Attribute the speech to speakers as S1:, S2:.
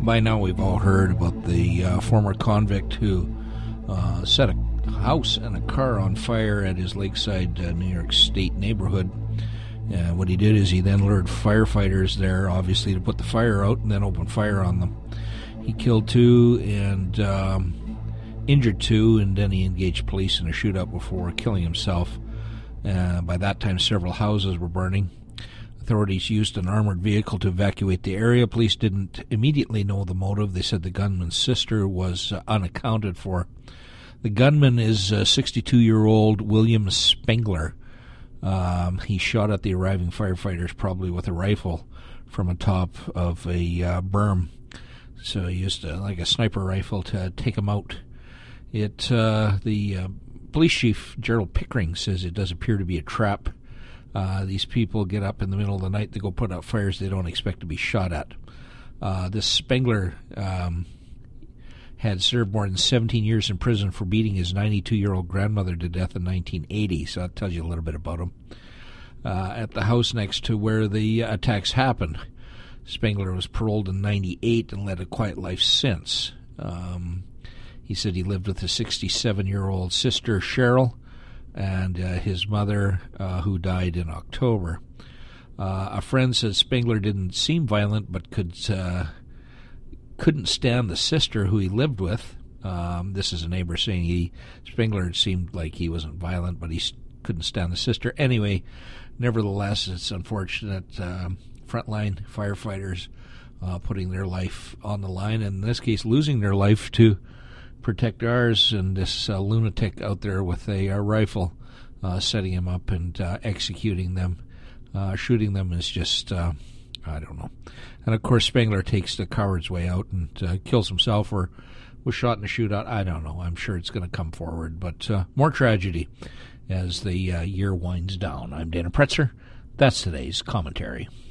S1: By now we've all heard about the former convict who set a house and a car on fire at his Lakeside, New York State neighborhood. What he did is he then lured firefighters there, obviously, to put the fire out and then open fire on them. He killed 2 and injured 2, and then he engaged police in a shootout before killing himself. By that time, several houses were burning. Authorities used an armored vehicle to evacuate the area. Police didn't immediately know the motive. They said the gunman's sister was unaccounted for. The gunman is 62-year-old William Spengler. He shot at the arriving firefighters, probably with a rifle, from atop of a berm. So he used like a sniper rifle to take him out. The police chief, Gerald Pickering, says it does appear to be a trap. These people get up in the middle of the night, they go put out fires they don't expect to be shot at. This Spengler had served more than 17 years in prison for beating his 92-year-old grandmother to death in 1980, so that tells you a little bit about him. At the house next to where the attacks happened, Spengler was paroled in 98 and led a quiet life since. He said he lived with his 67-year-old sister, Cheryl, and his mother, who died in October. A friend said Spengler didn't seem violent, but couldn't stand the sister who he lived with. This is a neighbor saying Spengler seemed like he wasn't violent, but he couldn't stand the sister. Anyway, nevertheless, it's unfortunate. Frontline firefighters putting their life on the line, and in this case, losing their life to protect ours, and this lunatic out there with a rifle setting him up and executing them. Shooting them is just, I don't know. And of course, Spengler takes the coward's way out and kills himself, or was shot in a shootout. I don't know. I'm sure it's going to come forward. But more tragedy as the year winds down. I'm Dana Pretzer. That's today's commentary.